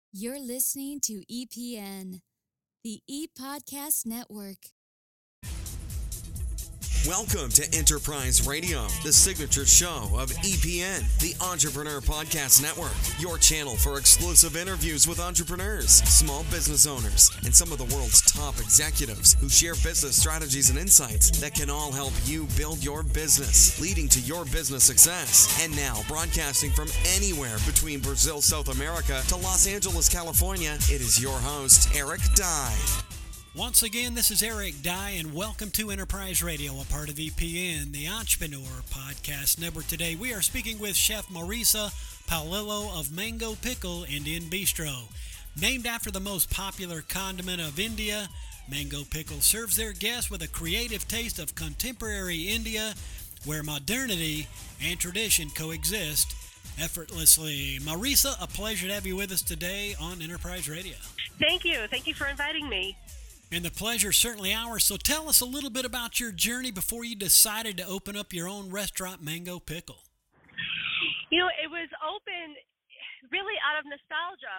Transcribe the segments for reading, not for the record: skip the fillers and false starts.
You're listening to EPN, the E-Podcast Network. Welcome to Enterprise Radio, the signature show of EPN, the Entrepreneur Podcast Network, your channel for exclusive interviews with entrepreneurs, small business owners, and some of the world's top executives who share business strategies and insights that can all help you build your business, leading to your business success. And now, broadcasting from anywhere between Brazil, South America to Los Angeles, California, it is your host, Eric Dye. Once again, this is Eric Dye, and welcome to Enterprise Radio, a part of EPN, the Entrepreneur Podcast Network. Today, we are speaking with Chef Marisa Paulillo of Mango Pickle Indian Bistro. Named after the most popular condiment of India, Mango Pickle serves their guests with a creative taste of contemporary India, where modernity and tradition coexist effortlessly. Marisa, a pleasure to have you with us today on Enterprise Radio. Thank you. Thank you for inviting me. And the pleasure is certainly ours. So tell us a little bit about your journey before you decided to open up your own restaurant, Mango Pickle. You know, it was open really out of nostalgia.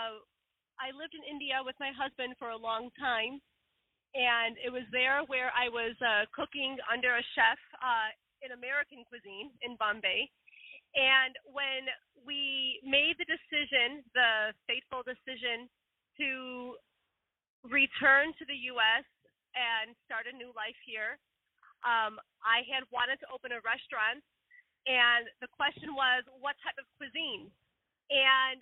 I lived in India with my husband for a long time, and it was there where I was cooking under a chef in American cuisine in Bombay. And when we made the decision, the fateful decision to return to the U.S. and start a new life here, I had wanted to open a restaurant, and the question was, what type of cuisine? And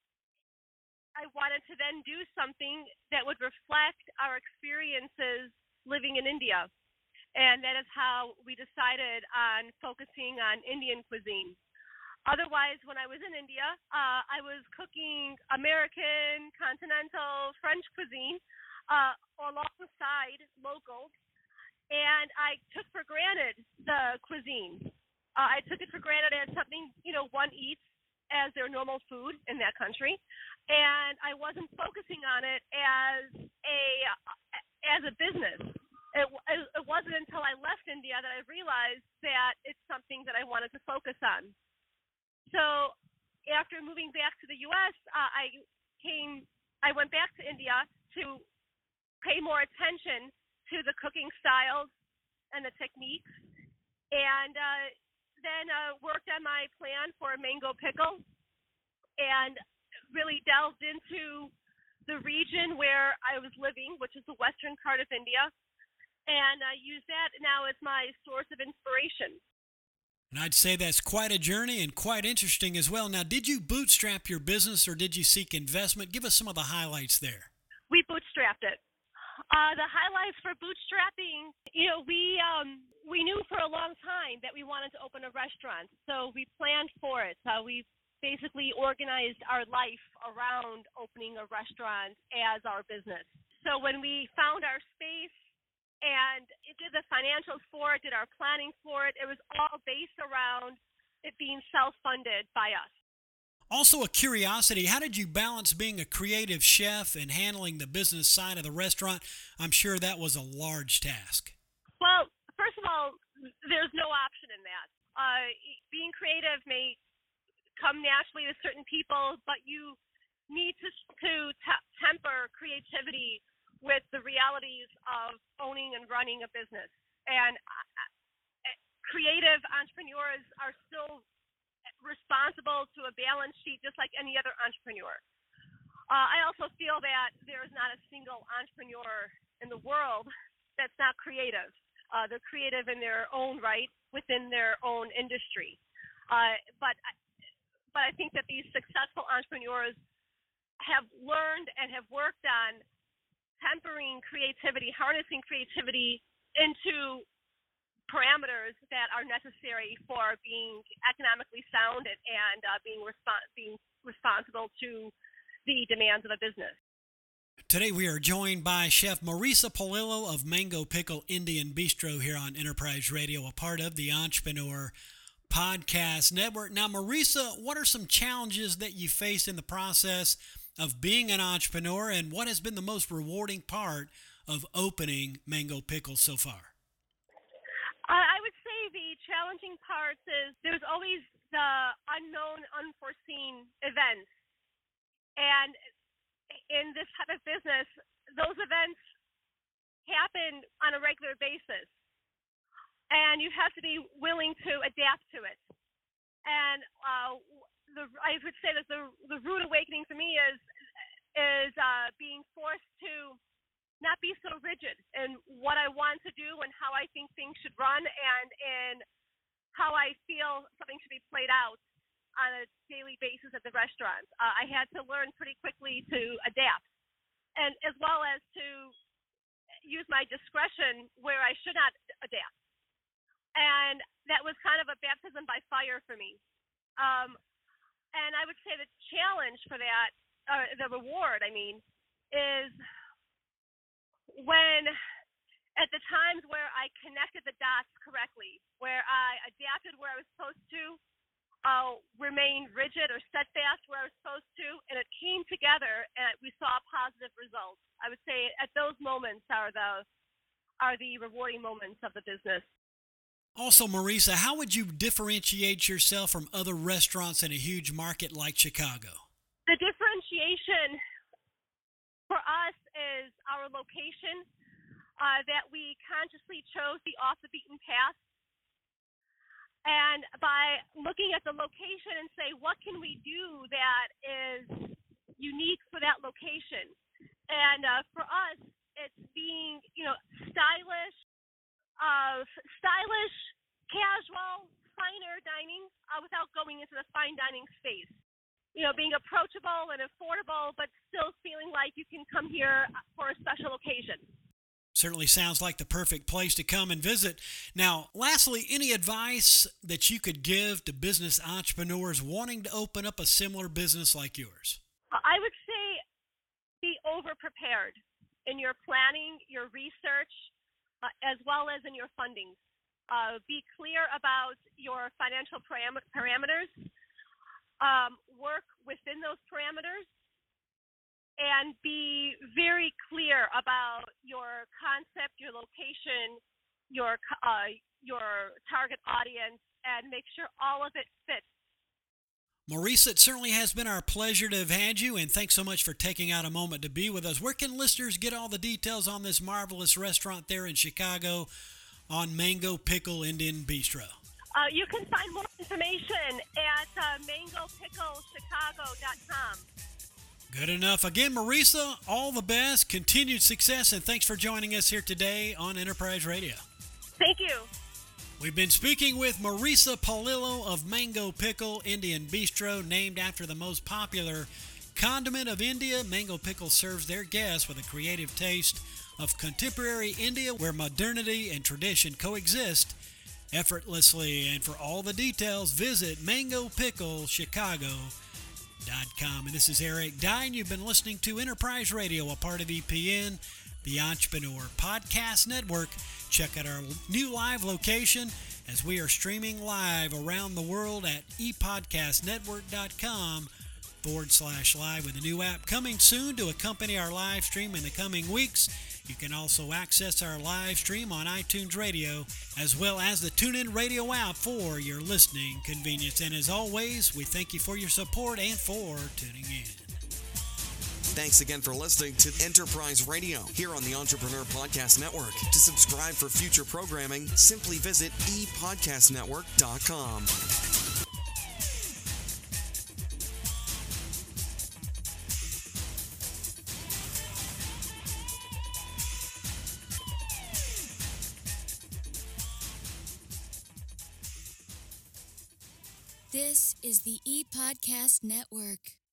I wanted to then do something that would reflect our experiences living in India, and that is how we decided on focusing on Indian cuisine. Otherwise, when I was in India, I was cooking American, continental, French cuisine alongside local, and I took for granted the cuisine. I took it for granted as something, one eats as their normal food in that country, and I wasn't focusing on it as a business. It wasn't until I left India that I realized that it's something that I wanted to focus on. So after moving back to the U.S., I went back to India to pay more attention to the cooking styles and the techniques, and then worked on my plan for a Mango Pickle and really delved into the region where I was living, which is the western part of India, and used that now as my source of inspiration. And I'd say that's quite a journey and quite interesting as well. Now, did you bootstrap your business or did you seek investment? Give us some of the highlights there. We bootstrapped it. The highlights for bootstrapping, we knew for a long time that we wanted to open a restaurant, so we planned for it. We basically organized our life around opening a restaurant as our business. So when we found our space and did the financials for it, did our planning for it, it was all based around it being self-funded by us. Also a curiosity, how did you balance being a creative chef and handling the business side of the restaurant? I'm sure that was a large task. Well, first of all, there's no option in that. Being creative may come naturally to certain people, but you need to temper creativity with the realities of owning and running a business. And creative entrepreneurs are still responsible to a balance sheet just like any other entrepreneur. I also feel that there is not a single entrepreneur in the world that's not creative. They're creative in their own right within their own industry. But I think that these successful entrepreneurs have learned and have worked on tempering creativity, harnessing creativity into parameters that are necessary for being economically sound and being responsible to the demands of a business. Today we are joined by Chef Marisa Paulillo of Mango Pickle Indian Bistro here on Enterprise Radio, a part of the Entrepreneur Podcast Network. Now, Marisa, what are some challenges that you faced in the process of being an entrepreneur, and what has been the most rewarding part of opening Mango Pickle so far? I would say the challenging parts is there's always the unknown, unforeseen events. And in this type of business, those events happen on a regular basis, and you have to be willing to adapt to it. And I would say that the rude awakening for me is being forced to not be so rigid in what I want to do and how I think things should run, and in how I feel something should be played out on a daily basis at the restaurant. I had to learn pretty quickly to adapt, and as well as to use my discretion where I should not adapt. And that was kind of a baptism by fire for me. And I would say the challenge for that, the reward, is when at the times where I connected the dots correctly, where I adapted where I was supposed to, remained rigid or steadfast where I was supposed to, and it came together and we saw positive results. I would say at those moments are the rewarding moments of the business. Also, Marisa, how would you differentiate yourself from other restaurants in a huge market like Chicago? The differentiation for us is our location, that we consciously chose the off-the-beaten path. And by looking at the location and say, what can we do that is unique for that location? And for us, it's being, stylish, casual, finer dining without going into the fine dining space. Being approachable and affordable, but still feeling like you can come here for a special occasion. Certainly sounds like the perfect place to come and visit. Now, lastly, any advice that you could give to business entrepreneurs wanting to open up a similar business like yours? I would say be over-prepared in your planning, your research, as well as in your funding. Be clear about your financial parameters. Work within those parameters, and be very clear about your concept, your location, your target audience, and make sure all of it fits. Marisa, it certainly has been our pleasure to have had you, and thanks so much for taking out a moment to be with us. Where can listeners get all the details on this marvelous restaurant there in Chicago on Mango Pickle Indian Bistro? You can find more information at mangopickleschicago.com. Good enough. Again, Marisa, all the best, continued success, and thanks for joining us here today on Enterprise Radio. Thank you. We've been speaking with Marisa Palillo of Mango Pickle Indian Bistro, named after the most popular condiment of India. Mango Pickle serves their guests with a creative taste of contemporary India where modernity and tradition coexist effortlessly. And for all the details, visit mangopickleschicago.com. And this is Eric Dye. You've been listening to Enterprise Radio, a part of EPN, the Entrepreneur Podcast Network. Check out our new live location as we are streaming live around the world at epodcastnetwork.com/live with a new app coming soon to accompany our live stream in the coming weeks. You can also access our live stream on iTunes Radio as well as the TuneIn Radio app for your listening convenience. And as always, we thank you for your support and for tuning in. Thanks again for listening to Enterprise Radio here on the Entrepreneur Podcast Network. To subscribe for future programming, simply visit epodcastnetwork.com. This is the ePodcast Network.